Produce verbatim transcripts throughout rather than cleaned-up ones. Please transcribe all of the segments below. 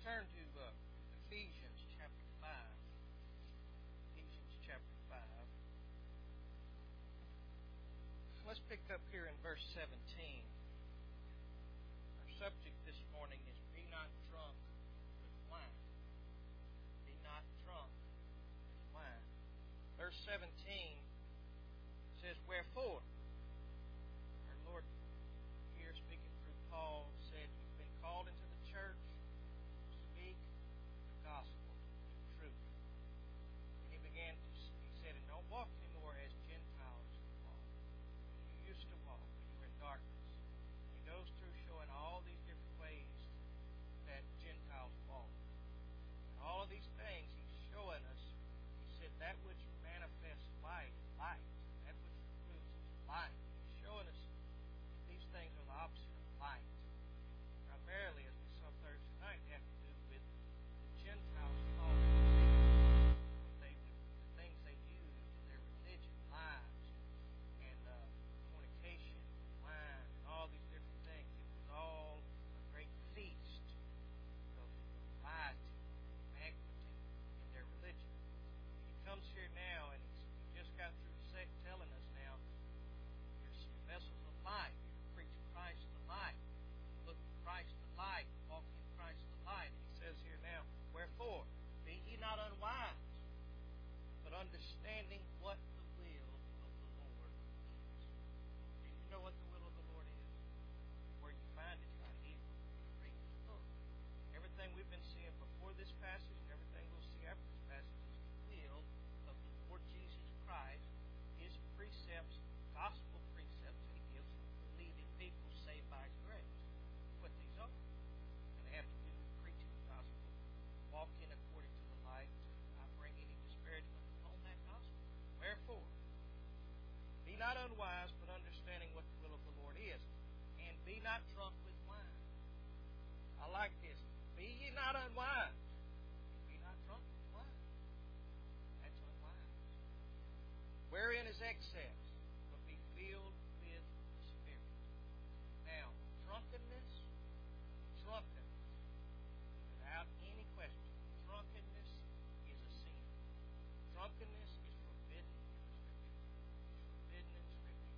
turn to uh, Ephesians chapter five. Ephesians chapter five. Let's pick up here in verse seventeen. Our subject this morning is be not drunk with wine. Be not drunk with wine. Verse seventeen says, wherefore? Our Lord here speaking through Paul said, you've been called into the church to speak the gospel, the truth. And he began to, he said, and don't walk anymore as Gentiles walk. You used to walk when you were in darkness. He goes through showing all these different ways that Gentiles walk. And all of these things he's showing us. He said that which manifests light, light, that which proves light. He's showing us these things are the opposite of light. Primarily, as we saw Thursday night, they have to do with the Gentiles following they, the things they use in their religion, lives, and uh, fornication, wine, and all these different things. It was all a great feast of piety, banqueting in their religion. He comes here now, and he's, he just got through telling us now, you're some vessels of light. You're preaching Christ the light. Look at Christ the light. Walk in Christ the light. He says here now, wherefore, be ye not unwise, but understanding what the will of the Lord is. Do you know what the will of the Lord is? Where you find it right here. Read this book. Everything we've been seeing before this passage and everything we'll see after this passage is the will of the Lord Jesus Christ, His precepts, gospel precepts that He gives believing people saved by His grace. What these are. And they have to do with preaching the gospel, walking according to the light, not bring any disparagement upon that gospel. Wherefore, be not unwise, but understanding what the will of the Lord is. And be not drunk with wine. I like this. Be ye not unwise. Be not drunk with wine. That's unwise. Wherein is excess, but be filled with the Spirit. Now, drunkenness, drunkenness, without any question, drunkenness is a sin. Drunkenness is forbidden in the Scripture. It's forbidden in Scripture.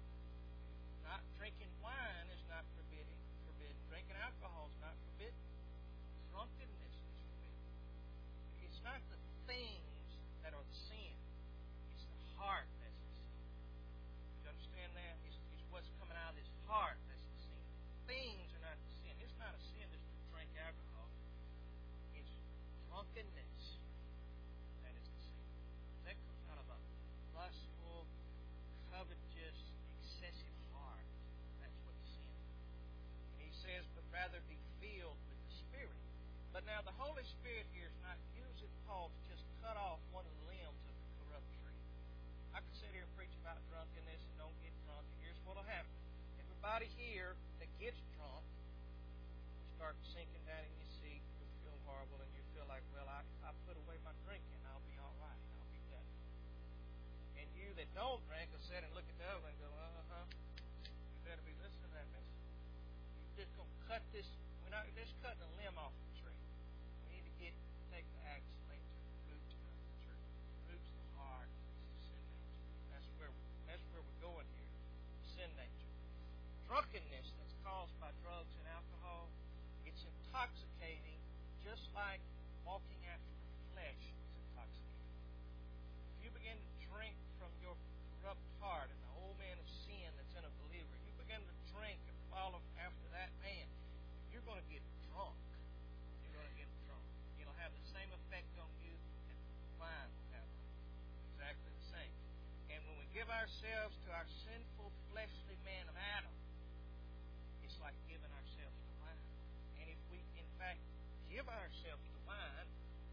Not drinking wine is not forbidden. Forbidden. Drinking alcohol is not forbidden. Drunkenness is forbidden. It's not the things that are the sin. It's the heart that's the sin. You understand that? It's, it's what's coming out of this heart that's the sin. Things are not the sin. It's not a sin just to drink alcohol. It's drunkenness that is the sin. That comes out of a lustful, covetous, excessive heart. That's what sin is. And he says, but rather be filled with the Spirit. But now the Holy Spirit here is not using Paul to just cut off one of the limbs of the corrupt tree. I could sit here and preach about drunkenness and don't get drunk, and here's what will happen. Everybody here that gets drunk will start sinking down in your seat. You'll feel horrible, and you feel like, well, I, if I put away my drinking, I'll be all right. I'll be better. And you that don't drink will sit and look at the other and go, uh-huh, you better be listening to that message. You're just going to cut this. We're not just cutting a limb off the tree. We need to get take the axe and lay it to the root of the tree. The root's the heart. That's where that's where we're going here. Sin nature. Drunkenness that's caused by drugs and alcohol, it's intoxicating, just like walking after the flesh is intoxicating. If you begin to drink from your corrupt heart and the old man of sin that's in a believer, you begin to drink and follow after that man, you're going to get drunk. You're going to get drunk. It'll have the same effect on you that wine will have. Exactly the same. And when we give ourselves to our sinful, fleshly man of Adam, it's like giving ourselves to wine. And if we, in fact, give ourselves to wine,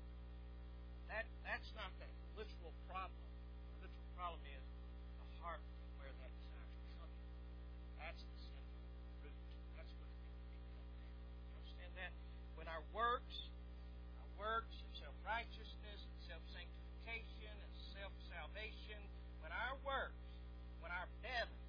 that that's not the literal problem. The literal problem is the heart where that desire is coming. That's the sinful root. That's what's going to be cut down. You understand that? When our works, our works of self-righteousness and self-sanctification and self-salvation, when our works, when our bettering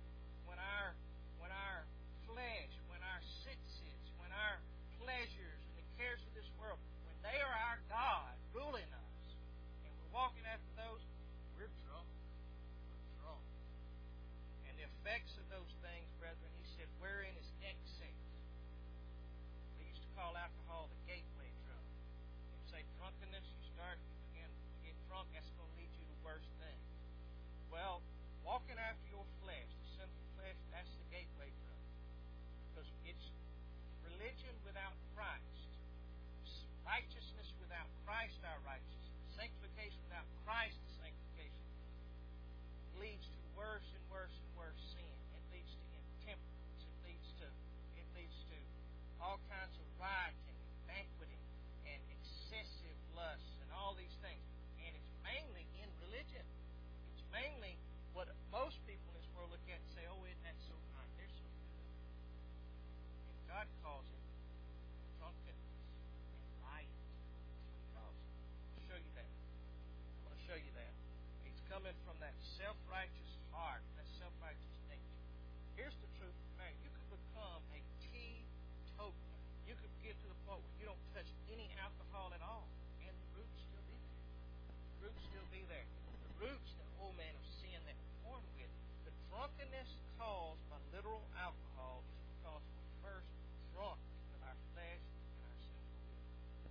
be there. The roots, the old man of sin that we're born with. The drunkenness caused by literal alcohol is because we're first drunk with our flesh and our sinful will.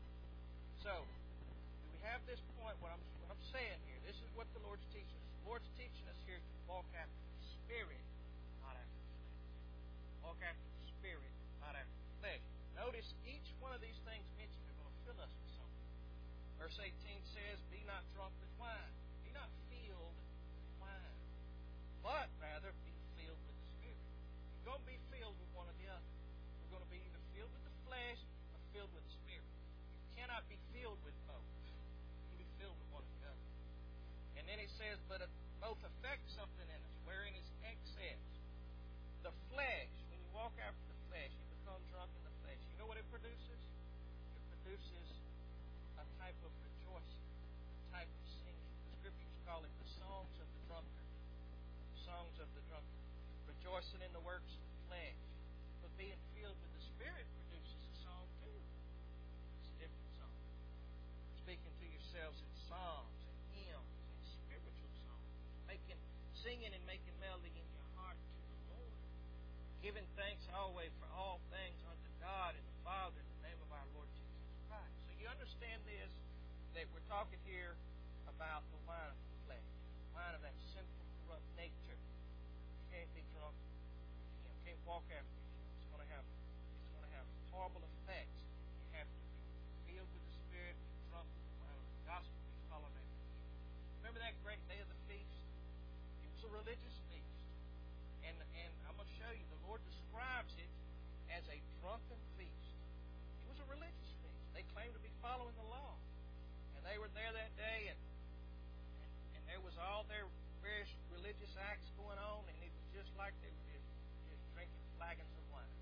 So, do we have this point? What I'm, what I'm saying here, this is what the Lord's teaching us. The Lord's teaching us here to walk after the Spirit, not after the flesh. Walk after the Spirit, not after the flesh. Notice each one of these things mentioned are going to fill us with something. Verse eighteen says, be not drunk with wine. Be not filled with wine. But rather be filled with the Spirit. You're going to be filled with one or the other. You're going to be either filled with the flesh or filled with the Spirit. You cannot be filled with both. You can be filled with one or the other. And then he says, but both affect something in us, wherein is excess. The flesh, when you walk after the flesh, you become drunk in the flesh. You know what it produces? It produces a type of rejoicing, a type of singing. The Scriptures call it the songs of the drunkard. Songs of the drunkard. Rejoicing in the works of the flesh. But being filled with the Spirit produces a song too. It's a different song. Speaking to yourselves in psalms and hymns and spiritual songs. Making, singing and making melody in your heart to the Lord. Giving thanks always for all things unto God and the Father in the name of our Lord Jesus Christ. So you understand this, that we're talking here about the wine of the flesh. The wine of that sinful, corrupt nature. You can't be drunk with him. You can't walk after him. It's going to have it's going to have horrible effects. You have to be filled with the Spirit, be drunk with the wine of the gospel, be following after him. Remember that great day of the feast? It was a religious feast. And and I'm going to show you, the Lord describes it as a drunken feast. It was a religious feast. They claimed to be following the law. And they were there that day, and and, and there was all their various religious acts going on, and it was just like they were just, just drinking flagons of wine.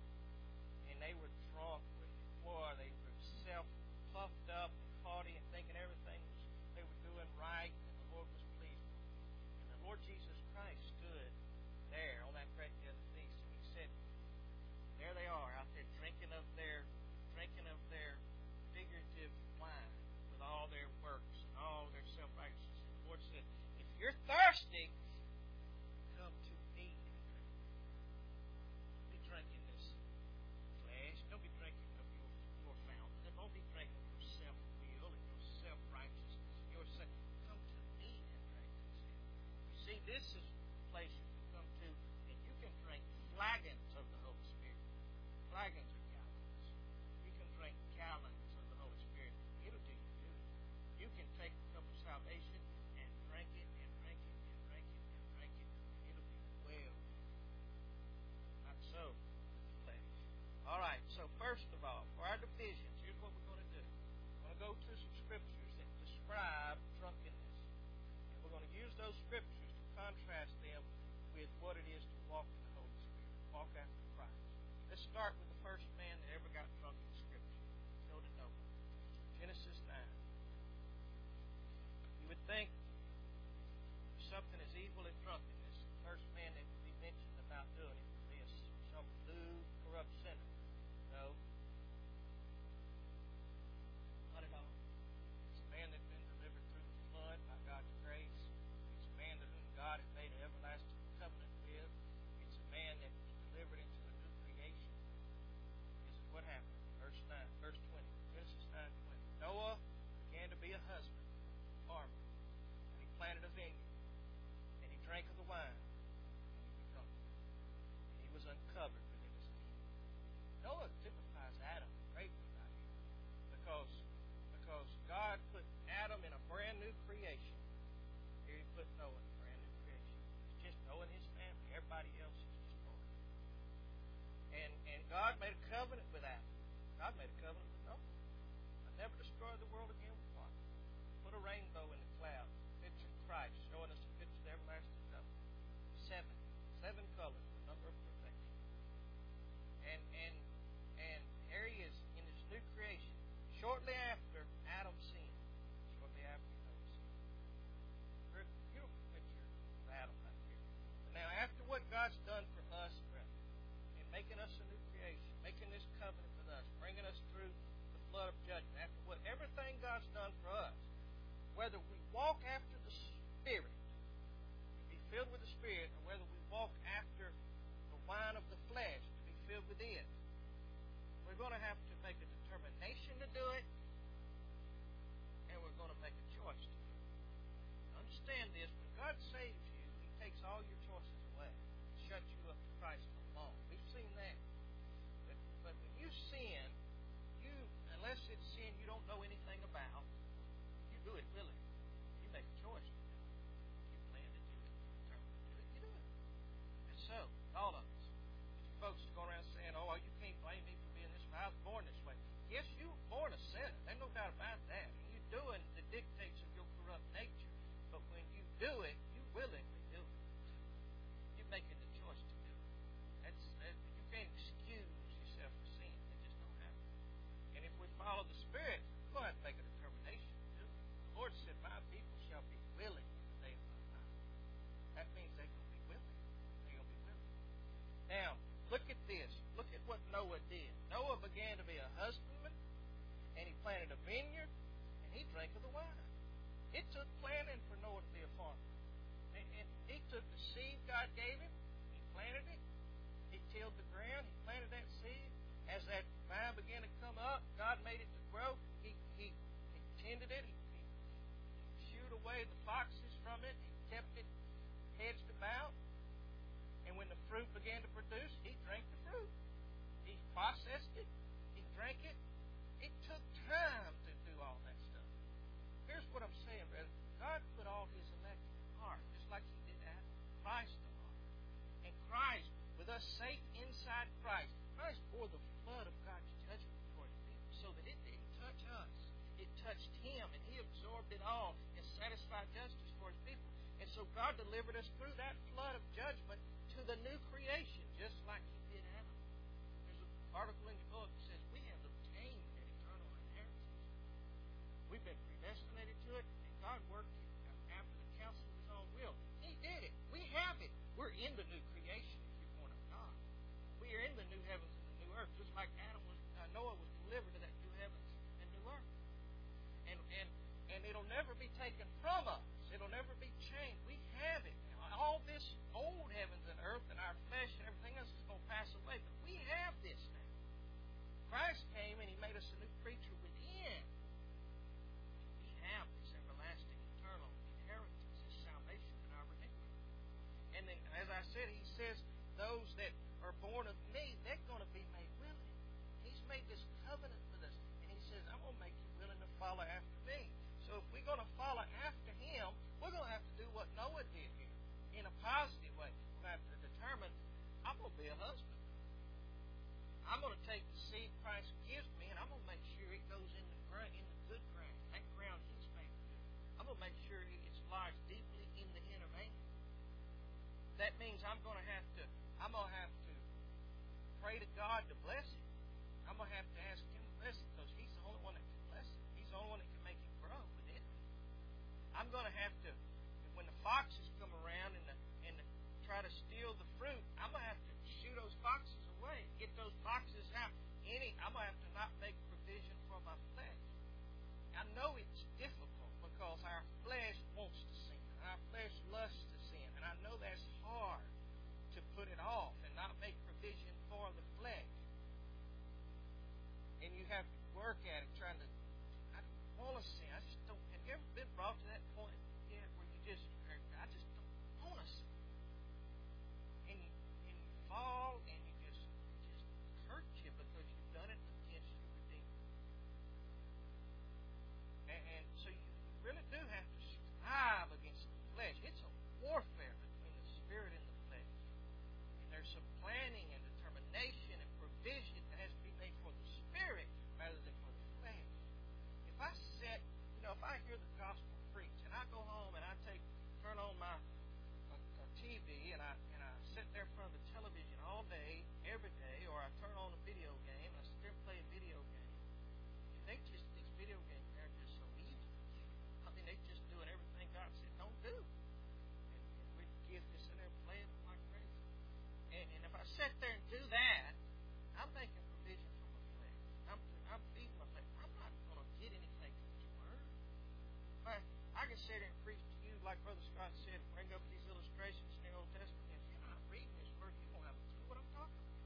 And they were drunk with it. Boy, they were self-puffed up and haughty and thinking everything was, they were doing right, and the Lord was pleased with them. And the Lord Jesus Christ stood there on that great day of the feast, and he said, there they are out there drinking of their drinking of their figurative wine with all their works and all their self-righteousness. And the Lord said, if you're thirsty, come to me and drink. Don't be drinking this flesh. Don't be drinking of your, your fountain. Don't be drinking of your self-will and your self-righteousness. Your self. Come to me and drink. You see, this is the place you can come to, and you can drink flagons of the Holy Spirit. Flagons or gallons. You can drink gallons of the Holy Spirit. It'll do you good. You can take the cup of salvation and drink it and drink it and drink it and drink it, and it'll be well. Not so with the flesh. All right, so first of all, for our divisions, here's what we're going to do. We're going to go to some scriptures that describe drunkenness. And we're going to use those scriptures to contrast them with what it is to walk in the Holy Spirit, walk after Christ. Let's start with the first man that ever got drunk in Scripture. Go to Noah. Genesis nine. You would think something as evil as drunkenness, the first man that would be mentioned about doing it would be a, some lewd, corrupt sinner. No. Not at all. It's a man that had been delivered through the flood by God's grace. It's a man to whom God had made an everlasting covenant with. It's a man that was delivered into a new creation. This is what happened. Verse nine, verse twenty. Genesis nine twenty. Noah began to be a husband, a farmer, and he planted a vineyard, and he drank of the wine, and he was drunk. And he was uncovered within his tent. Noah typifies Adam greatly right here, because because God put Adam in a brand new creation. Here he put Noah in a brand new creation. It's just Noah and his family. Everybody else is destroyed. And and God made a covenant with Adam. God made a covenant with Noah. I'll never destroy the world again with water. Put a rainbow in the clouds, a picture of Christ, showing us a picture of the everlasting covenant. Seven. Seven colors, the number of perfection. And and and here he is in his new creation. Shortly after Adam sinned. Shortly after Noah sinned. Very beautiful picture of Adam right here. But now after what God's done for us, brethren, in making us a new creation, making this covenant with us, bringing us through the flood of judgment, after what everything God's done for us, whether we walk after the Spirit, to be filled with the Spirit, or whether we walk after the wine of the flesh, to be filled with it, we're going to have to make a determination to do it, and we're going to make a choice to do it. Understand this, when God saves you, He takes all your choices away, shuts you up to Christ alone. We've seen that. But, but when you sin, you, unless it's sin you don't know anything about, you do it willingly. You make a choice to do it. You plan to do it, you determine to do it, you do it. And so, all of us, you folks go around saying, oh, you can't blame me for being this way. I was born this way. Yes, you were born a sinner. There's no doubt about that. And you're doing the dictates of your corrupt nature. But when you do it, you willingly do it. You're making the choice to do it. That's that, you can't excuse yourself for sin. It just don't happen. And if we follow the Spirit, we'll have to make a determination to do it. The Lord said, my people shall be willing in the day of my life. That means they're going to be willing. They're going to be willing. Now, look at this. Look at what Noah did. Noah began to be a husbandman, and he planted a vineyard, and he drank of the wine. It took planning for Noah to be a farmer. And, and he took the seed God gave him, he planted it, he tilled the ground, he planted that seed. As that vine began to come up, God made it to grow. He, he, he tended it, he, he shooed away the foxes from it, he kept it hedged about. And when the fruit began to produce, he drank the fruit. He processed it. He drank it. It took time to do all that stuff. Here's what I'm saying, brother. God put all His elect in the heart, just like He did Adam. Christ the heart. And Christ, with us safe inside Christ, Christ bore the flood of God's judgment for His people so that it didn't touch us. It touched Him, and He absorbed it all and satisfied justice for His people. And so God delivered us through that flood of judgment to the new creation, just like He did Adam. There's an article in the book that says we have obtained an eternal inheritance. We've been predestinated to it, and God worked it after the counsel of His own will. He did it. We have it. We're in the new creation if you're born of God. We are in the new heavens and the new earth, just like Adam was, uh, Noah was delivered to that new heavens and new earth. And and and it'll never be taken from us. It'll never be changed. We have it now. All this old heavens and earth and our flesh and everything else is going to pass away, but we have this now. Christ came and He made us a new creature within. We have this everlasting, eternal inheritance, this salvation and our redemption. And then, as I said, He says, those that are born of me, they're going to be made willing. He's made this covenant with us, and He says, I'm going to make you willing to follow after me. So if we're going to follow after Him, we're going to have to do what Noah did here in a positive way. We're going to have to determine, I'm going to be a husband. I'm going to take the seed Christ gives me, and I'm going to make sure it goes in the ground, in the good ground, that ground He's made good. I'm going to make sure it's lodged deeply in the inner man. That means I'm going to have to, I'm going to have to pray to God to bless it. I'm going to have to ask Him to bless it because He's the only one that can bless it. He's the only one that can make it grow within me. I'm going to have to, when the foxes come around and, the, and the, try to steal the fruit, I'm going to have to shoo those foxes away, get those foxes out. Any, I'm going to have to not make provision for my flesh. I know it's difficult because our flesh wants to sin. Our flesh lusts to sin. And I know that's hard to put it off and not make provision for the flesh. And you have to work at it trying to, I don't want to sin. I just don't. Have you ever been brought to that point yet where you just, I just don't want to sin? And you, and you fall and you just, it just hurt you because you've done it against your Redeemer. And, and so you really do have to strive against the flesh. It's a warfare between the spirit and the flesh. And there's some planning and determination and provision that has to be made for the spirit rather than for the flesh. If I sit, you know, if I hear the gospel preached and I go home and I take, turn on my a, a T V and I and I sit there in front of the television all day, every day, or I turn on a video game and I sit there and play a video game, you think just these video games are just so easy. I mean, they're just doing everything God said don't do. And, and we kids just sit there and play it like crazy. And, and if I sit there and do that, I'm making provision for my flesh. I'm, I'm feeding my flesh. I'm not going to get anything from His Word. But I can sit here Brother Scott said, bring up these illustrations in the Old Testament. If you're not reading this word, you won't have a clue what I'm talking about.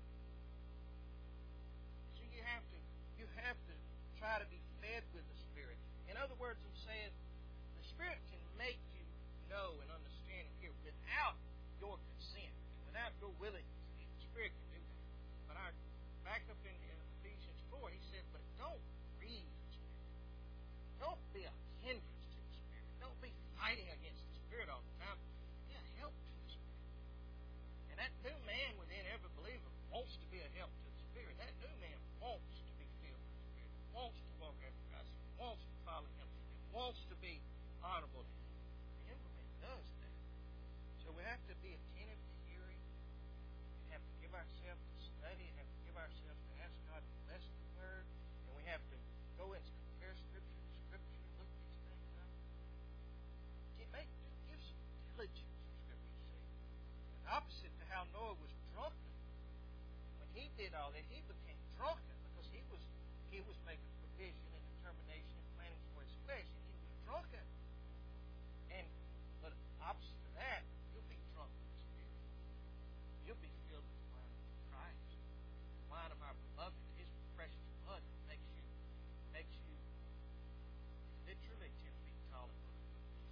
So you have to, you have to try to be fed with the Spirit. In other words, I'm saying the Spirit can make you know and understand and hear without your consent, without your willingness. The Spirit can do that. But our back up in, in Ephesians four, he said, but don't grieve the Spirit. Don't be a hindrance to the Spirit. Don't be fighting against the Spirit all the time. Be a help to the Spirit. And that new man within every believer wants to be a help to the Spirit. That new man wants to be filled with the Spirit, wants to walk after Christ, wants to follow Him, and wants to be honorable to Him. The inward man does that. So we have to be attentive to hearing. We have to give ourselves to study. We have to give ourselves to ask God to bless the Word. And we have to go and compare Scripture to Scripture, look these things up. Give, make, give some diligence, Scripture says. And opposite to how Noah was drunken. When he did all that, he became drunken because he was he was making provision and determination and planning for his flesh, and he was drunken. And but opposite to that, you'll be drunk with the Spirit. You'll be filled with the wine of Christ, the wine of our beloved, His precious blood that makes you makes you literally ten feet tall and one foot deep.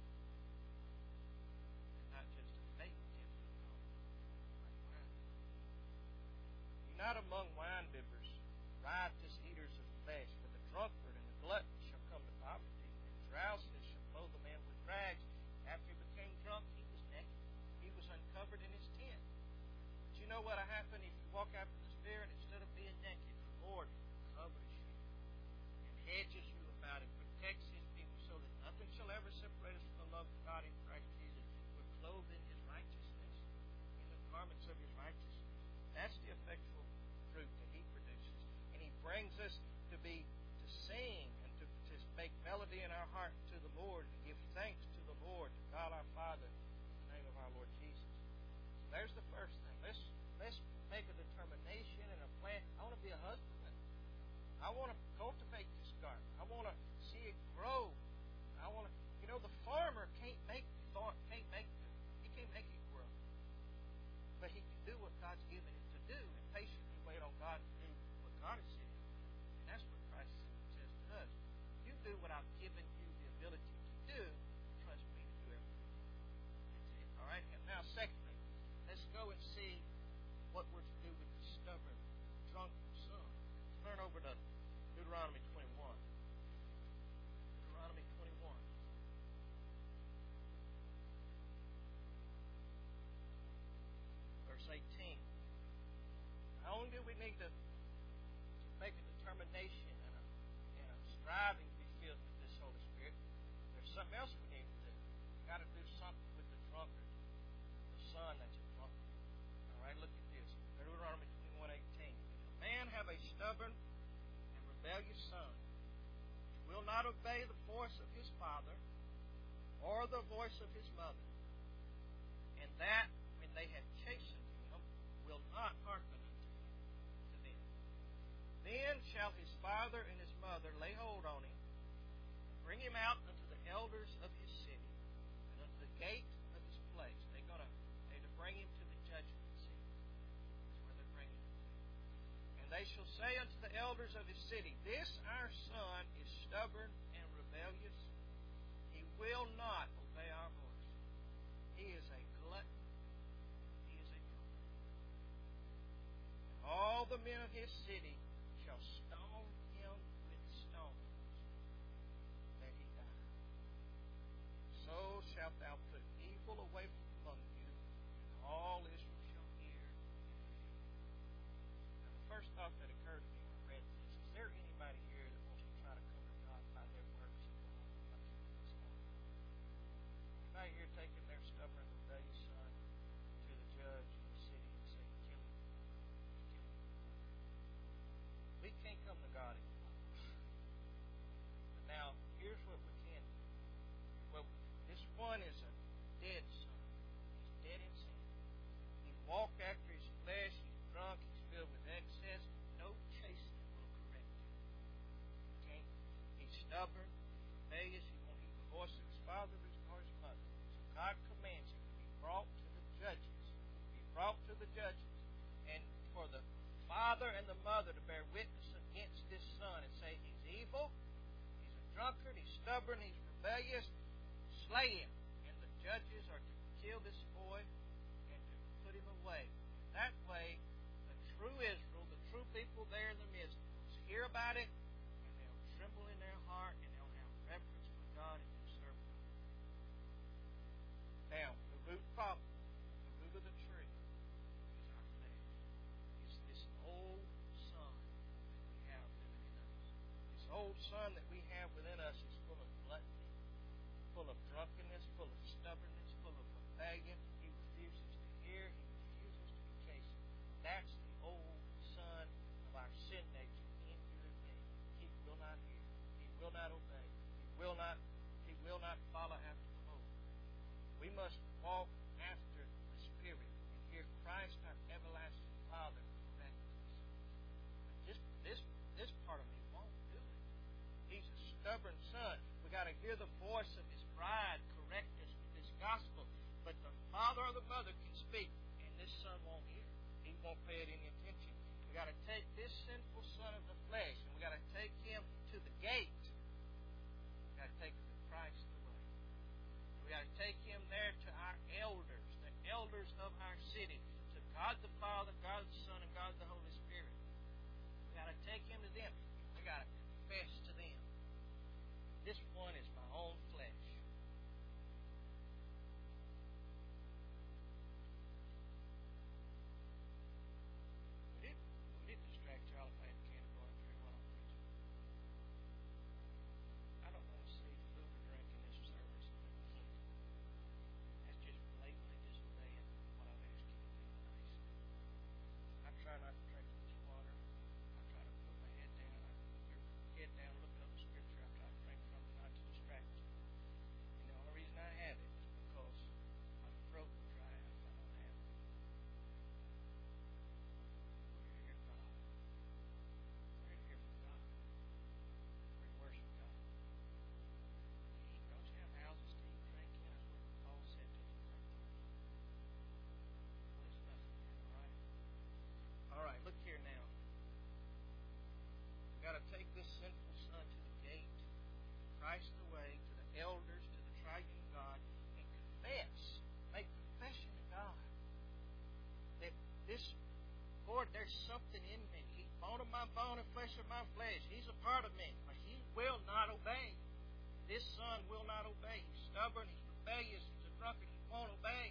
And not just a faith ten feet tall, like wine. You're not among wine bibbers, riotous eaters of flesh, for the drunkard and the glutton shall come to poverty, and drowsiness shall clothe the man with rags. After he became drunk, he was naked. He was uncovered in his tent. But you know what will happen if you walk after the Spirit? Instead of being naked, the Lord covers you and hedges you about and protects His people so that nothing shall ever separate us from the love of God in Christ Jesus. We're clothed in His righteousness, in the garments of His righteousness. That's the effectual fruit that He produces. And He brings us to be to sing and to, to make melody in our heart to the Lord and give thanks to the Lord, to God our Father, in the name of our Lord Jesus. So there's the first thing. Let's let's make a determination and a plan. I want to be a husbandman. I want to cultivate this garden. I want to see it grow. I want to, you know, the farmer can't make thought, can't make the, he can't make it grow, but he can do what God's given him to do and patiently wait on God to do what God has said. And that's what Christ says to us. You do what I've given you the ability to do. Trust me to do everything. That's it. All right. And now, secondly, let's go and see what we're to do with the stubborn, drunken son. Turn over to Deuteronomy twenty-one. Deuteronomy twenty-one. Verse eighteen. Not only do we need to, to make a determination and a, and a striving to be filled with this Holy Spirit, there's something else we need to do. We've got to do something with the drunkard, the son that's a drunkard. All right, look at this. Deuteronomy twenty-one eighteen. If a man have a stubborn and rebellious son, which will not obey the voice of his father or the voice of his mother, and that when they have chastened him will not hearken unto him, to them, then shall his father and his mother lay hold on him, and bring him out unto the elders of his city, and unto the gate of his place. They're going to they're to bring him to the judgment seat. That's where they're bringing him to. And they shall say unto the elders of his city, this our son is stubborn and rebellious. He will not obey our voice. He is a glutton. He is a drunkard. And all the men of his city shall stone him with stones, that he die. So shalt thou put evil away from among you, and all Israel shall hear and fear. Now, the first thought that occurred to me when I read this, is there anybody here that wants to try to cover God by their works and go home and keep this law? Anybody here taking their stubborn, rebellious son to the judge in the city and say, kill him? Kill him. We can't come to God in love. But now, here's what we can do. Well, this one is a dead son. He's dead in sin. He walked after his flesh. He's drunk. He's filled with excess. No chastening will correct him. Okay? He's stubborn. He's rebellious. He won't heed the voice of his father or his mother. father and the mother to bear witness against this son and say he's evil, he's a drunkard, he's stubborn, he's rebellious, slay him. And the judges are to kill this boy and to put him away. That way, the true Israel, the true people there in the midst, will hear about it, and they'll tremble in their heart, and they'll have reverence for God and they'll serve God. Now, the root problem, the root of the tree, is our flesh. It's this old son that we have living in us. This old son that we have within us is full of gluttony, full of drunkenness, full of stubbornness, full of rebellion. He refuses to hear. He refuses to be chastened. That's the old son of our sin nature in you and me. He will not hear. He will not obey. He will not. He will not follow after the Lord. We must walk after the Spirit and hear Christ, our everlasting Father, correct us. But this this this part of me won't do it. He's a stubborn son. We got to hear the voice of his bride correct us with this gospel. But the father or the mother can speak, and this son won't hear. He won't pay it any attention. We got to take this sinful son of the flesh, and we got to take him to the gate. We got to take him to Christ the way. We got to take him there to our elders, the elders of our city, to God the Father, God the Son, and God the Holy Spirit. We got to take him to them. We got to confess to them. This one is my own flesh. Would it, would it distract y'all if I had a can of garlic here while I'm preaching? I don't want to see food or drink in this service. That's just blatantly disobeying what I've asked you to do tonight. I try not to drink much water. I try to put my head down. I put your head down, look up the Scripture. I try to drink from it, not to distract you. And the only reason I have it is because my throat will dry out if I don't have it. We're here for God. We're here for God. We're to worship God. Eat. Don't you have houses to eat, drink in? That's what Paul said to the Corinthians. Well, it's nothing here, all right? All right, look here now. We've got to take this sinful son to the gate, Christ the way, to the elders, to the triune God, and confess, make confession to God that this, Lord, there's something in me. He's bone of my bone and flesh of my flesh. He's a part of me, but he will not obey. This son will not obey. He's stubborn, he's rebellious, he's a drunkard, he won't obey.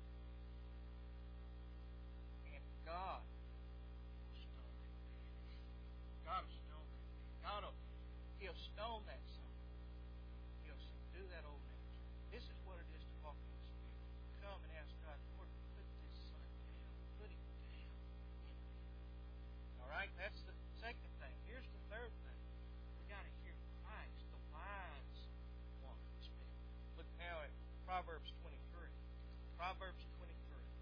And God will stone him. God will stone him. God will, he'll stone that son. He'll subdue that old nature. This is what it is to walk in the Spirit. Come and ask God, Lord, put this son down. Put him down. All right? That's the second thing. Here's the third thing. We got to hear Christ, the wise one, speak. Look now at Proverbs twenty-three. Proverbs twenty-three.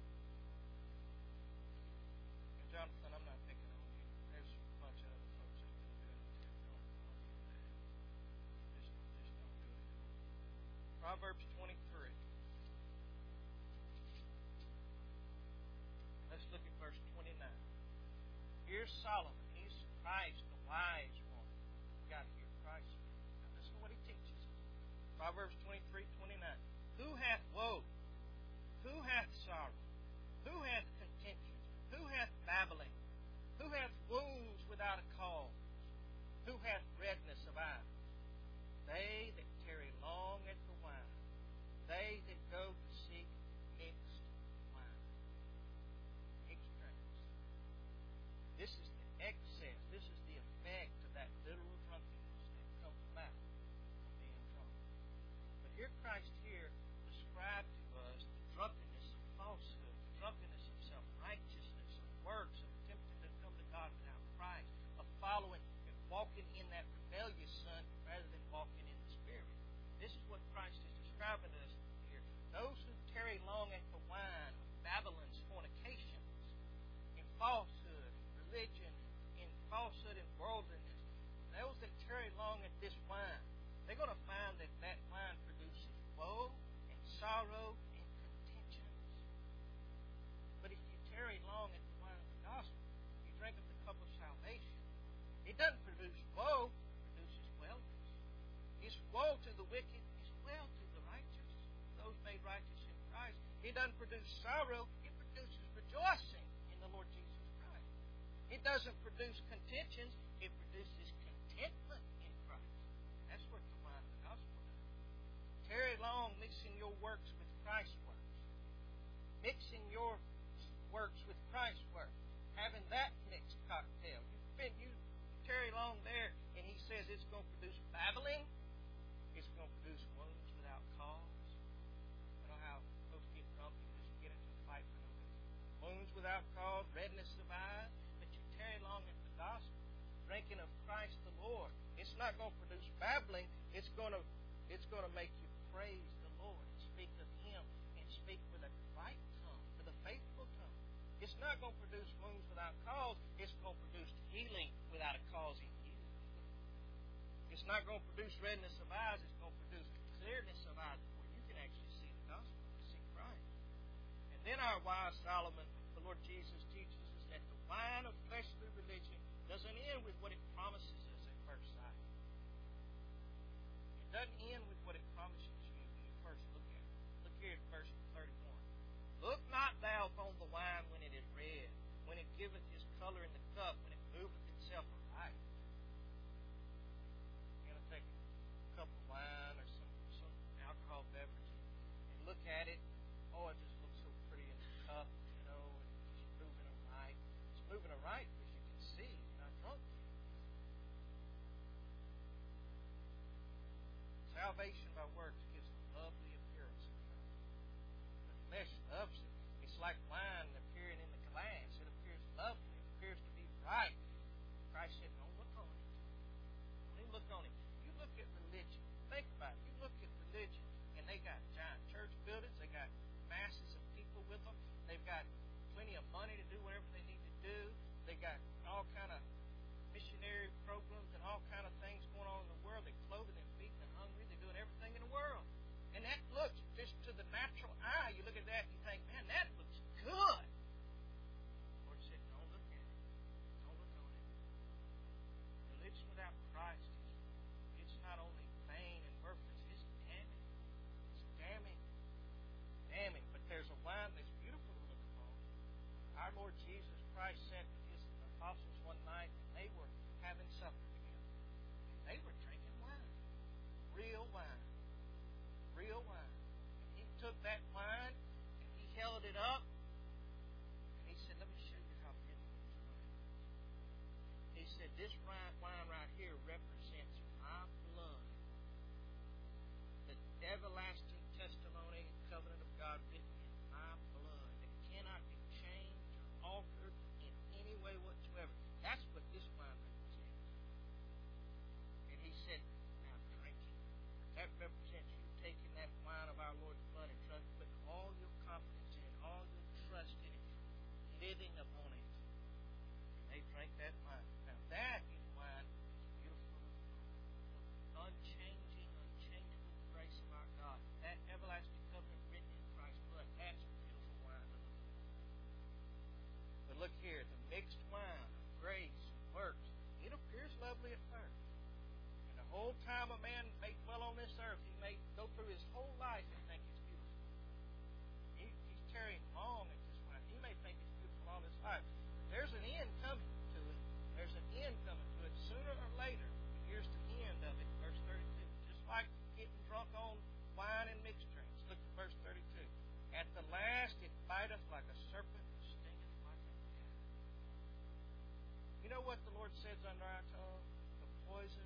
And Jonathan, I'm not picking on you. There's a bunch of other folks that have been doing it too. Don't, don't do that. Just, just don't do it. Proverbs twenty-three. Let's look at verse twenty-nine. Here's Solomon. He's Christ, the wise one. We've got to hear Christ. Now listen to what he teaches us. Proverbs twenty-three, twenty-nine. Who hath woe? Who hath sorrow? Who hath contentions? Who hath babbling? Who hath wounds without a cause? Who hath redness of eyes? They that tarry long at the wine. They that go to seek mixed wine. Mixed drinks. This is the excess. This is the effect of that literal drunkenness that comes about from being drunk. But here Christ here described to us the drunkenness of falsehood, the drunkenness of self-righteousness, of works, of attempting to come to God without Christ, of following and walking in that rebellious son rather than walking in the Spirit. This is what Christ is describing to us here. Those who tarry long at the wine of Babylon's fornications, in falsehood, religion, in falsehood and worldliness, those that tarry long at this wine, they're going to find that that wine produces woe and sorrow and contentions. But if you tarry long at the wine of the gospel, you It doesn't produce sorrow. It produces rejoicing in the Lord Jesus Christ. It doesn't produce contentions. It produces contentment in Christ. That's what the wine of the gospel does. Tarry long mixing your works with Christ's works. Mixing your works with Christ's works. Having that mixed cocktail. You, you tarry long there, and he says it's going to produce babbling. It's going to produce wounds without cause. You know how folks get drunk and just get into a fight for no reason. Wounds without cause, redness of eyes. But you tarry long in the gospel, drinking of Christ the Lord. It's not going to produce babbling. It's going to, it's going to make you praise the Lord and speak of Him and speak with a right tongue, with a faithful tongue. It's not going to produce wounds without cause. It's going to produce healing without a cause in you. It's not going to produce redness of eyes. It's going to produce clearness of eyes where you can actually see the gospel, see Christ. And then our wise Solomon, the Lord Jesus, teaches us that the wine of fleshly religion doesn't end with what it promises us at first sight. It doesn't end with what it promises you when you first look at it. Look here at verse thirty-one. Look not thou upon the wine when it is red, when it giveth his color in the cup, when it moveth itself aright. You're going to take a cup of wine or some, some alcohol beverage and look at it. Oh, it just looks so pretty in the cup, you know, and it's just moving aright. It's moving aright because you can see you're not drunk yet. Salvation by works gives a lovely appearance of God. The flesh loves it. It's like wine appearing in the glass. It appears lovely. It appears to be right. Christ said, don't look on it. Don't even look on it. You look at religion. Think about it. You look at religion, and they got giant church buildings. They got masses of people with them. They've got plenty of money to do whatever they need to do. They got all kind of missionary programs and all kind of things going on in the world. They're clothing and feeding the hungry. They're doing everything in the world. And that looks, just to the natural eye, you look at that and you think, man, that looks good. The Lord said, don't look at it. Don't look on it. Religion without Christ is, it's not only vain and worthless, it's damning. It's damning. Damning. But there's a wine that's beautiful to look upon. Our Lord Jesus Christ sat with His apostles one night, and they were having supper together. And they were drinking wine. Real wine. Real wine. And He took that wine and He held it up and He said, let me show you how beautiful this wine is. He said, this wine right here represents my blood, the everlasting testimony and covenant of God written in my blood that cannot be changed or altered in any way whatsoever. That's what this wine represents. And He said, now drink it. That represents you taking that wine of our Lord's blood and trust, putting all your confidence in it, all your trust in it, living upon it. And they drank that wine. Now that is wine is beautiful. The unchanging, unchangeable grace of our God. That everlasting covenant written in Christ's blood. That's a beautiful wine to look at. But look here, the mixed wine of grace and works, it appears lovely at first. The whole time a man may dwell on this earth, he may go through his whole life and think it's beautiful. He, he's tarrying long at this wine. He may think it's beautiful all his life. But there's an end coming to it. There's an end coming to it. Sooner or later, here's the end of it. Verse thirty-two. Just like getting drunk on wine and mixed drinks. Look at verse thirty-two. At the last it biteth like a serpent and stingeth like a dagger. You know what the Lord says under our tongue? The poison.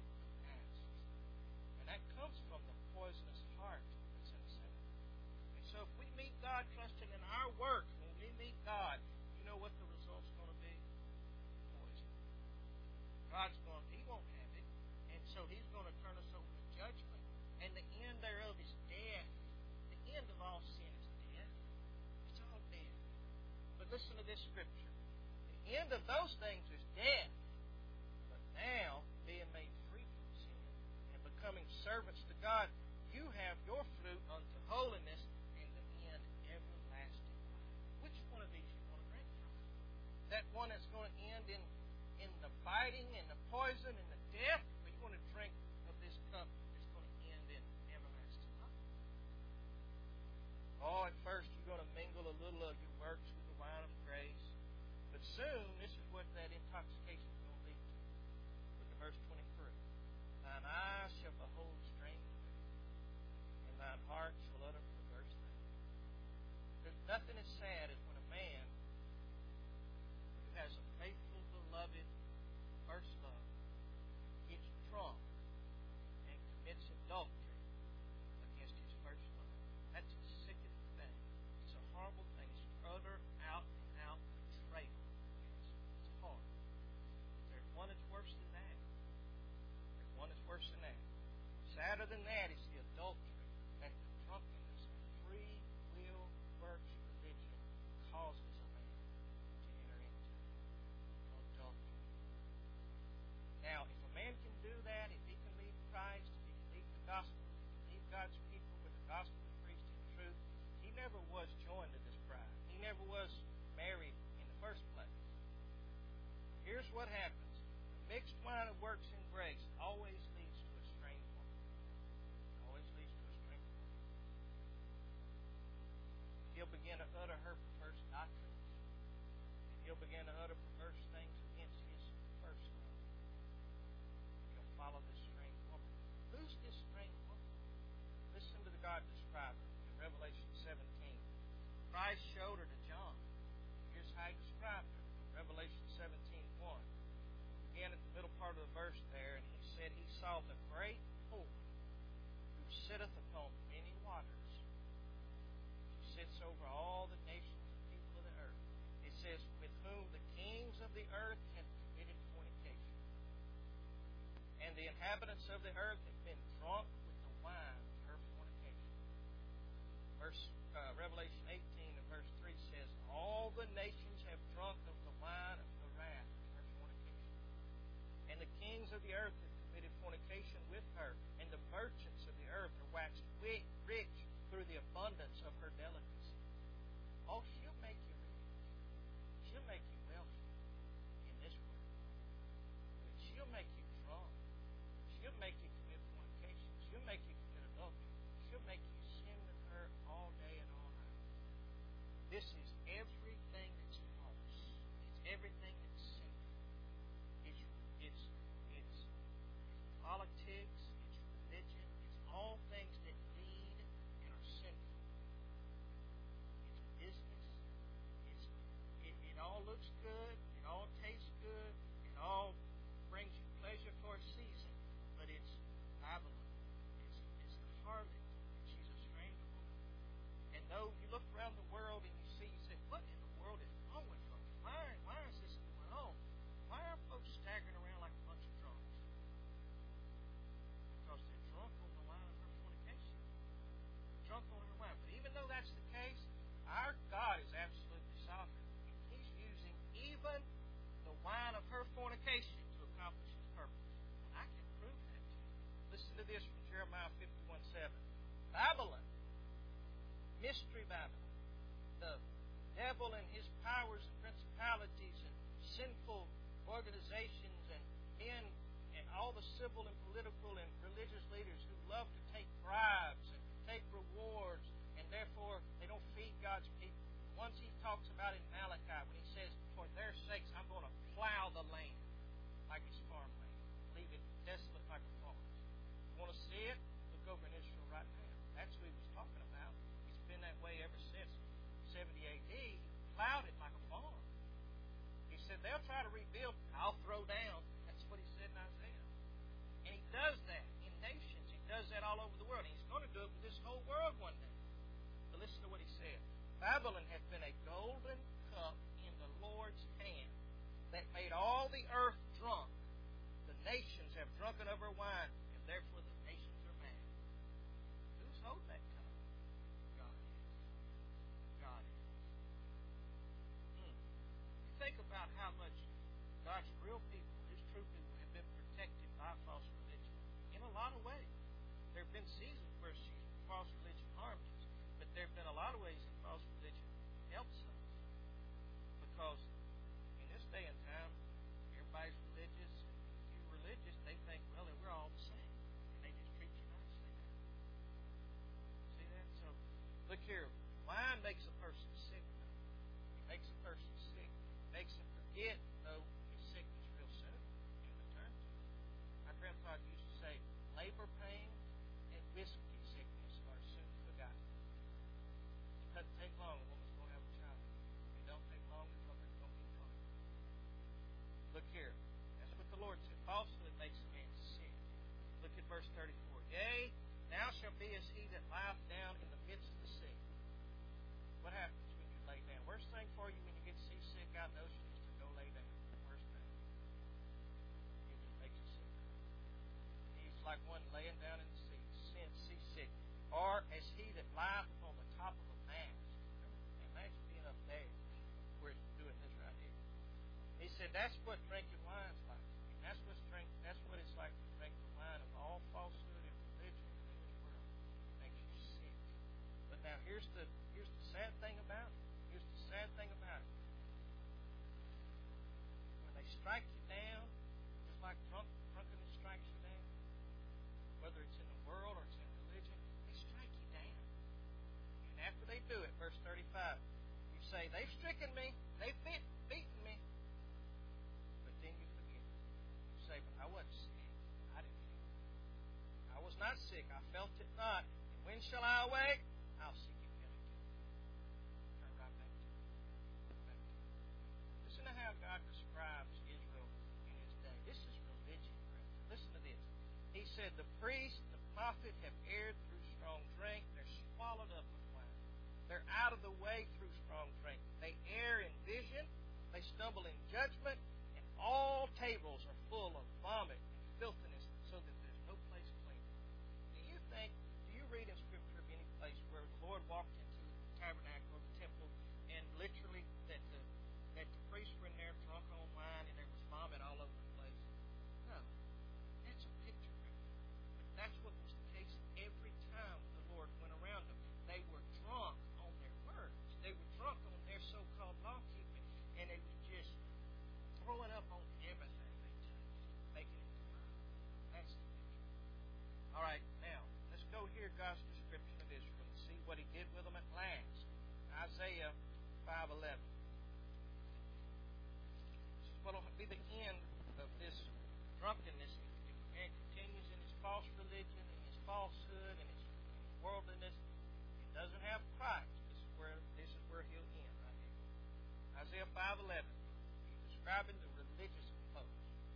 And that comes from the poisonous heart that's in us. And so if we meet God trusting in our work, when we meet God, you know what the result's going to be? Poison. God's going, He won't have it. And so He's going to turn us over to judgment. And the end thereof is death. The end of all sin is death. It's all death. But listen to this scripture. The end of those things is death. But now, being made free from sin and becoming servants to God, you have your fruit unto holiness, and the end everlasting life. Which one of these you want to drink from? That one that's going to end in, in the biting and the poison and the death, or you want to drink of this cup that's going to end in everlasting life? Oh, at first you're going to a little of your works with the wine of grace. But soon, this is what that intoxication is going to lead to. Look at verse twenty-three. Thine eyes shall behold strange things, and thine heart shall utter perverse things. There's nothing as sad as when a man who has a faithful, beloved, first love gets drunk and commits adultery against his first love. That's a sickening thing. It's a horrible thing. It's utter, out and out betrayal. It's, it's hard. There's one that's worse than that. There's one that's worse than that. Sadder than that is the adultery that the drunkenness of free will works religion causes a man to enter into. Adultery. Now, if a man can do that, if he can leave Christ, if he can leave the gospel, if he can leave God's people with the gospel of preached in truth, he never was joined to this bride. He never was married in the first place. Here's what happens. The mixed wine of works and grace always leads to a strange woman. Always leads to a strange woman. He'll begin to utter her perverse doctrines, and he'll begin to utter perverse things against his first love. He'll follow this strange woman. Who's this strange woman? Listen to the God describer in Revelation seventeen. Christ showed her to John. Here's how he described her. Revelation seventeen one. Again at the middle part of the verse there, and he said he saw the great whore who sitteth upon many waters. She sits over all the nations and people of the earth. It says, with whom the kings of the earth have committed fornication. And the inhabitants of the earth have been drunk with the wine of her fornication. Verse uh, Revelation eighteen and verse three says, all the nations have drunk of the wine of the wrath of her fornication. And the kings of the earth have committed fornication with her, and the merchants of the earth are waxed rich through the abundance of her delicacy. Oh, she'll make you rich. She'll make you wealthy in this world. But she'll make you drunk. She'll make you commit fornication. She'll make you commit adultery. She'll make you sin with her all day and all night. This is everything that's false. It's everything that's sinful. It's it's it's, it's politics. It's religion. It's all things that lead and are sinful. It's business. It's it, it all looks good. It all tastes good. It all brings you pleasure for a season. But it's Babylon. It's, it's the harlot. She's a strange woman. And though you look around the world and you see, you say, what in the world is wrong with folks? Why, why is this going on? Why are folks staggering around like a bunch of drunks? Because they're drunk on the wine of her fornication. They're drunk on her wine. But even though that's the case, our God is absolutely sovereign. And He's using even the wine of her fornication to accomplish His purpose. And I can prove that to you. Listen to this from Jeremiah fifty-one seven. Babylon, mystery Babylon, the devil and his powers and principalities and sinful organizations and men and all the civil and political and religious leaders who love to take bribes and take rewards, and therefore they don't feed God's people. Once he talks about in Malachi when he says, for their sakes I'm going to plow the land like it's farmland, leave it desolate like a forest. You want to see it? Look over in Israel right now. That's who he was talking about. It's been that way ever since seventy A D. He plowed it like a farm. He said, they'll try to rebuild, I'll throw down. That's what he said in Isaiah. And he does that in nations. He does that all over the world. And he's going to do it with this whole world one day. But listen to what he said. Babylon hath been a golden cup in the Lord's hand that made all the earth drunk. The nations have drunken of her wine, and therefore the nations are mad. Who's holding that cup? God is. God is. Hmm. You think about how much God's real people, His true people, have been protected by false religion. In a lot of ways. There have been seasons where false religion harmed us, but there have been a lot of ways that false religion helps us. Because in this day and time, everybody's religious. If you're religious, they think, well, we're all the same. And they just treat you nicely now. See that? So, look here. Wine makes a person sick. be as he that lieth down in the midst of the sea. What happens when you lay down? Worst thing for you when you get seasick out in the ocean is to go lay down. Worst thing. It just makes you sick. He's like one laying down in the sea, sin, seasick. Or as he that lieth upon the top of a mast. Imagine being up there. We're doing this right here. He said that's what drinking wine's like. And that's what's drink. That's what it's like to drink the wine of all falsehood and religion in this world. It makes you sick. But now here's the here's the sad thing about it. Here's the sad thing about it. When they strike you down, just like drunk, drunkenness strikes you down, whether it's in the world or it's in religion, they strike you down. And after they do it, verse thirty-five, you say, they've stricken me, they've beat, beaten me. But then you forget. You say, but I wasn't sick. I didn't feel it. I was not sick. I felt it not. And when shall I awake? I'll seek it yet again. Turn right back to it. Back to it. Listen to how God describes Israel in his day. This is religion, friends. Listen to this. He said, the priest, the prophet have erred through strong drink. They're swallowed up with wine. They're out of the way through strong drink. They err in vision. They stumble in judgment. And all tables are full of vomit and filthiness, so that there's no place clean. Do you think, do you read in Scripture of any place where the Lord walked into the tabernacle or the temple and literally that the, that the priests were in there drunk on wine and there was vomit all over the place? No. That's a picture. But that's what was the case every time the Lord went around them. They were drunk on their words. They were drunk on their so-called law keeping, and they were just throwing up on everything they touched, making it defile. That's the picture. All right, now let's go hear God's description of Israel and see what He did with them at last. Isaiah five eleven. This is what will be the end of this drunkenness. If a man continues in his false religion and his falsehood and his worldliness, he doesn't have Christ. This is where this is where he'll end right here. Isaiah five eleven. He's describing the religious folk.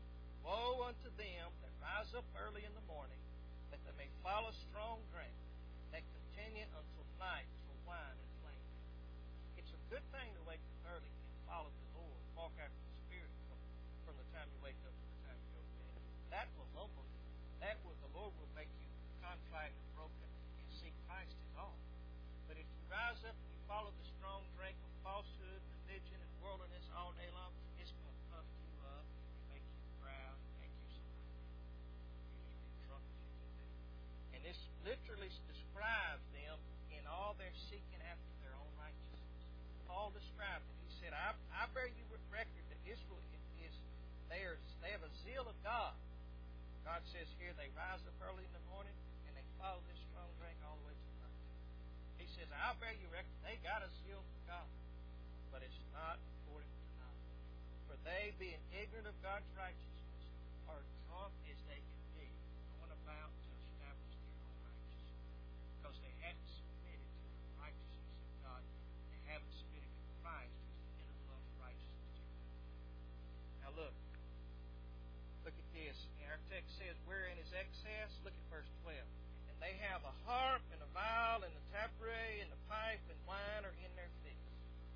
Woe unto them that rise up early in the morning, that they may follow strong drink, that continue until night for wine and flame. It's a good thing to wake up early and follow the Lord, walk after the Spirit from, from the time you wake up to the time you go to bed. That will humble you. That will, the Lord will make you contrite and broken and seek Christ as all. But if you rise up and you follow the strong drink of falsehood, religion, and worldliness all day long, it's going to puff you up and make you proud and make you somebody. You just be drunk as you can be. And this literally describes them in all their seeking after their own righteousness. Paul described it. He said, I, I bear you record that Israel is, they, are, they have a zeal of God. God says here they rise up early in the morning and they follow this strong drink all the way to night. He says, I'll bear you record. They got a zeal for God, but it's not according to knowledge. For they, being ignorant of God's righteousness, are drunk as they can be, going about to establish their own righteousness. Because they haven't submitted to the righteousness of God. They haven't submitted to Christ, who's the inner love righteousness to them. Now look. Look at this. Our text says, wherein is excess? Look at verse twelve. And they have a harp and a viol and a tabret and a pipe and wine are in their feet.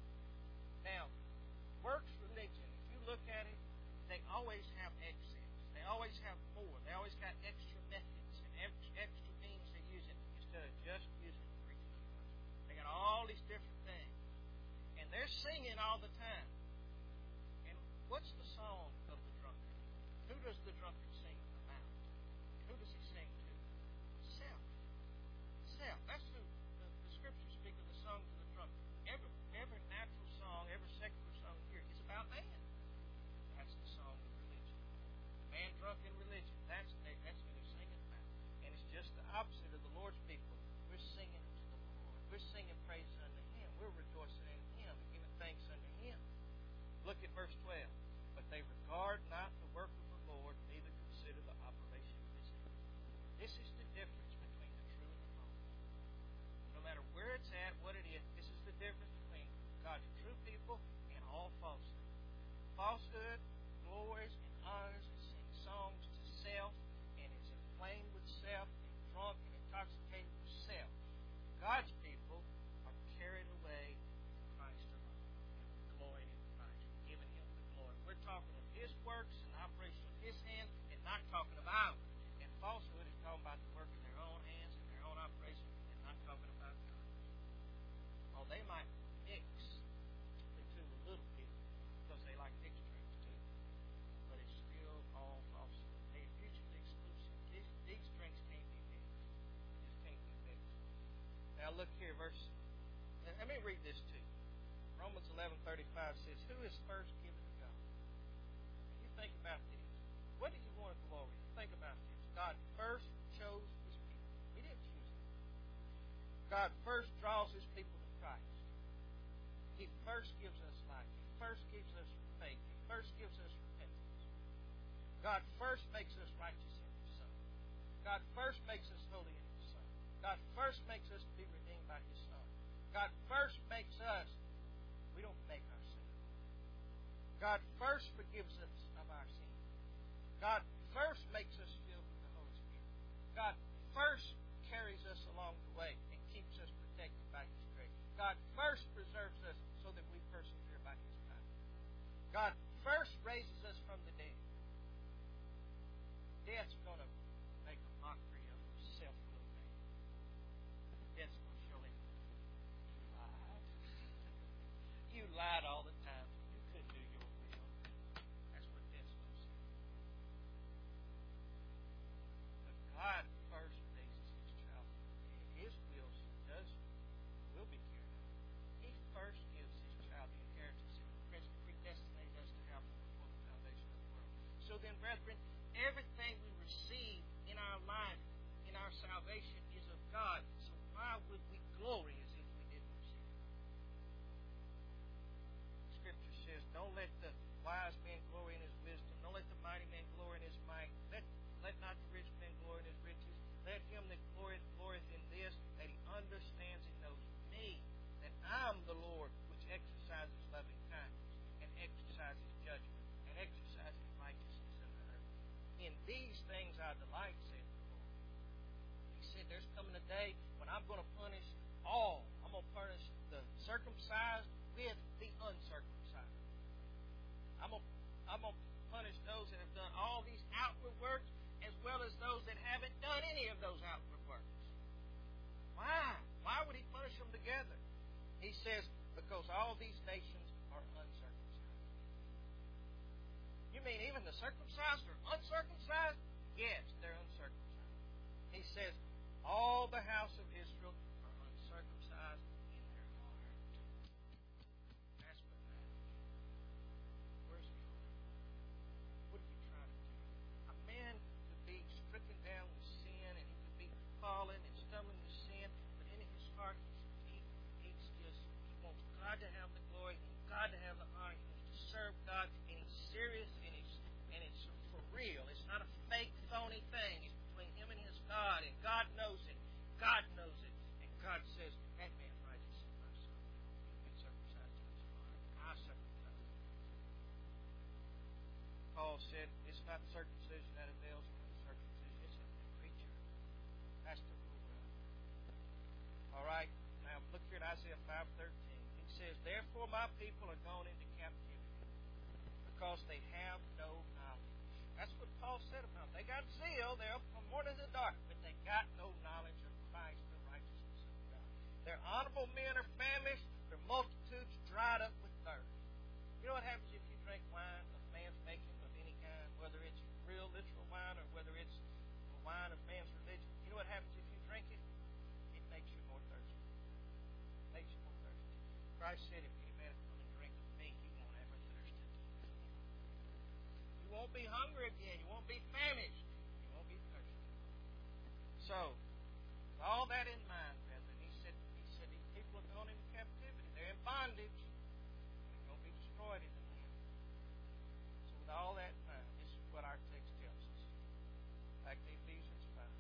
Now, works religion, if you look at it, they always have excess. They always have more. They always got extra methods and extra means they're using instead of just using preaching. They got all these different things. And they're singing all the time. And what's the song of the drunkard? Who does the drunkard sing about? Who does he sing to? Self. Self. That's who the, the Scriptures speak of the songs of the drunkard. Every, every natural song, every secular song here is about man. That's the song of religion. Man drunk in religion. That's, that's who they're singing about. And it's just the opposite of the Lord's people. We're singing to the Lord. We're singing praise unto Him. We're rejoicing in Him and giving thanks unto Him. Look at verse twelve. But they regard not the work of the Lord, neither consider the operation of His hands. This is the difference between the true and the false. No matter where it's at, what it is, this is the difference between God's true people and all falsehood. Falsehood glories and honors and sings songs to self and is inflamed with self and drunk and intoxicated works and the operation of His hand, and not talking of ours. And falsehood is talking about the work of their own hands and their own operation, and not talking about God. Well, they might mix the two a little bit because they like mixed drinks too, but it's still all falsehood. They are mutually exclusive. These, these drinks can't be mixed. They just can't be mixed. Now look here, verse. Let me read this to you. Romans eleven thirty-five says, "Who is first given to God?" And you think about this. What do you want to glory? Think about this. God first chose His people. He didn't choose them. God first draws His people to Christ. He first gives us life. He first gives us faith. He first gives us repentance. God first makes us righteous in His Son. God first makes us holy in His Son. God first makes us to be redeemed by His Son. God first makes us. We don't make ourselves. God first forgives us of our sins. God first makes us filled with the Holy Spirit. God first carries us along the way and keeps us protected by His grace. God first preserves us so that we persevere by His power. God first raises us from the dead. Death's going to make a mockery of himself a little bit. Death's going to show him, you lied. You lied all the time. You couldn't do your will. That's what death's going to say. But God first raises His child. And His will does will be carried out. He first gives His child the inheritance and predestinated us to have before the foundation of the world. So then, brethren, everything we receive in our life, in our salvation, is of God. So why would we glory as if we didn't receive it? Scripture says, "Don't let the wise man glory in his wisdom. Don't let the mighty man glory in his might. Let, let not the rich man glory in his riches. Let him that glorieth glorieth in this, that he understands and knows me, that I am the Lord, which exercises loving kindness, and exercises judgment, and exercises righteousness in the earth. In these things I delight," said the Lord. He said, there's coming a day when I'm going to punish all. I'm going to punish the circumcised with the uncircumcised. I'm going, to, I'm going to punish those that have done all these outward works as well as those that haven't done any of those outward works. Why? Why would He punish them together? He says, because all these nations are uncircumcised. You mean even the circumcised are uncircumcised? Yes, they're uncircumcised. He says, all the house of Israel are uncircumcised in their heart. That's what matters. Where's the heart? What are you trying to do? A man could be stricken down with sin, and he could be falling and stumbling with sin, but in his heart, he, he's just, he wants God to have the glory, he wants God to have the honor, he wants to serve God, and he's serious, and he's and it's for real. It's not a fake, phony thing. It's between him and his God, and God knows it. God knows it. And God says, that man's righteous in my sight. He's been circumcised in his heart. I circumcised him. Paul said, it's not circumcision that avails, but uncircumcision. It's a creature. That's the rule. All right. Now look here at Isaiah five thirteen. He says, therefore my people are gone into captivity, because they have no knowledge. That's what Paul said about them. They got zeal, they're up from morning to dark, but they got no knowledge of Christ, the righteousness of God. Their honorable men are famished, their multitudes dried up with thirst. You know what happens if you drink wine of man's making of any kind, whether it's real literal wine or whether it's a wine of man's religion? You know what happens if you drink it? It makes you more thirsty. It makes you more thirsty. Christ said, if any man come and drink of me, he won't ever thirst again. You won't be hungry again. You won't be famished. You won't be thirsty. So, with all that in mind, brethren, he said, he said these people are going into captivity. They're in bondage. They're going to be destroyed in the end. So with all that in mind, this is what our text tells us. Back to Ephesians five.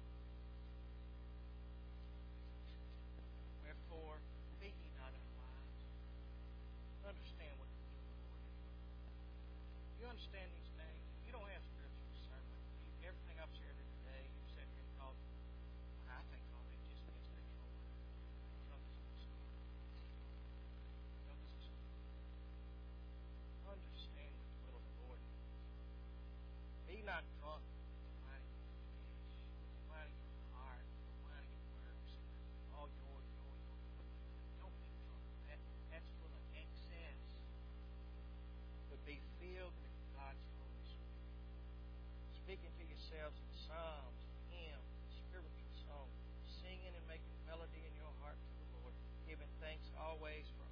Wherefore, be ye not unwise. Understand what the will of the Lord is. You understand these things? You don't have spiritual discernment. You, everything I've shared here today, you've said here and thought, I think all that just means control. No, this is no, this is yourselves in psalms, hymns, and spiritual songs, singing and making melody in your heart to the Lord, giving thanks always for